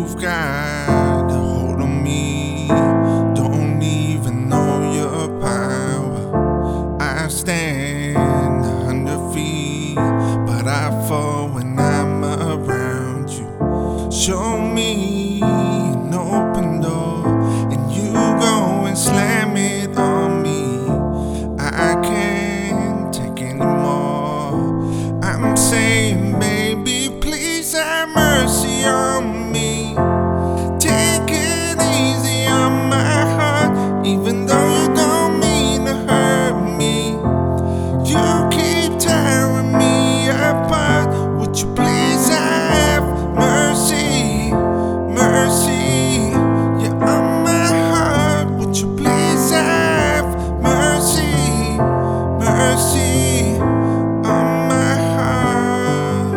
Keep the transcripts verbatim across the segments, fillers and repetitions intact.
You've got a hold on me, don't even know your power. I stand a hundred feet, but I fall when I'm around you. Show me an open door, and you go and slam it on me. I can't take anymore. I'm saying, baby, please have mercy on me. Take it easy on my heart, even though you don't mean to hurt me. You keep tearing me apart. Would you please have mercy, mercy? You're on my heart. Would you please have mercy, mercy on my heart?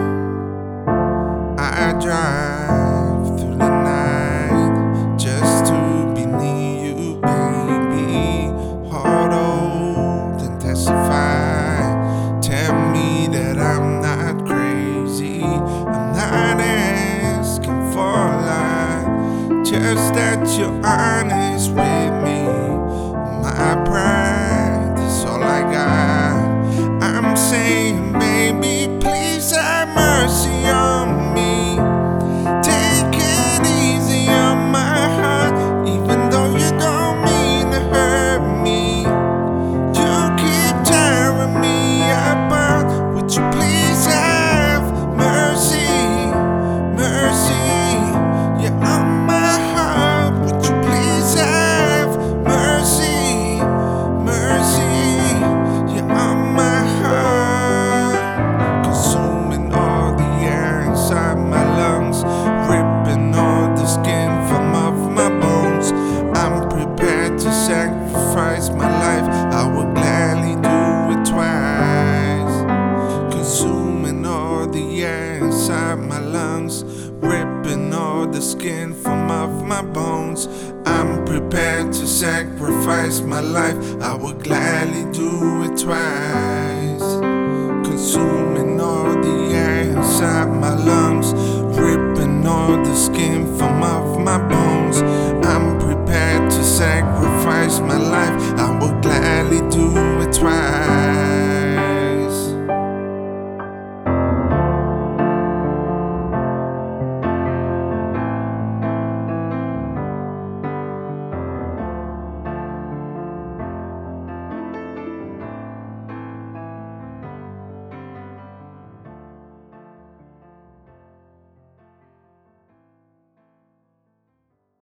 I drive through the night just to be near you, baby. Heart old and testify. Tell me that I'm not crazy. I'm not asking for a lot, just that you're honest with me. My pride is all I got. I'm saying, baby, please have mercy on me. Take it easy on my heart, even though you don't mean to hurt me. You keep tearing me apart. Would you please have mercy, mercy? You're on my heart. Would you please have mercy, mercy? You're on my heart. Consuming all the air inside my lungs, ripping all the skin from off my bones. I'm prepared to sacrifice my life. I would gladly do it twice. Consuming all the air inside my lungs, ripping all the skin from off my bones. I'm prepared to sacrifice my life. I would gladly do it twice. Consuming all the air inside my lungs, ripping all the skin from off my bones. I'm prepared to sacrifice my life. I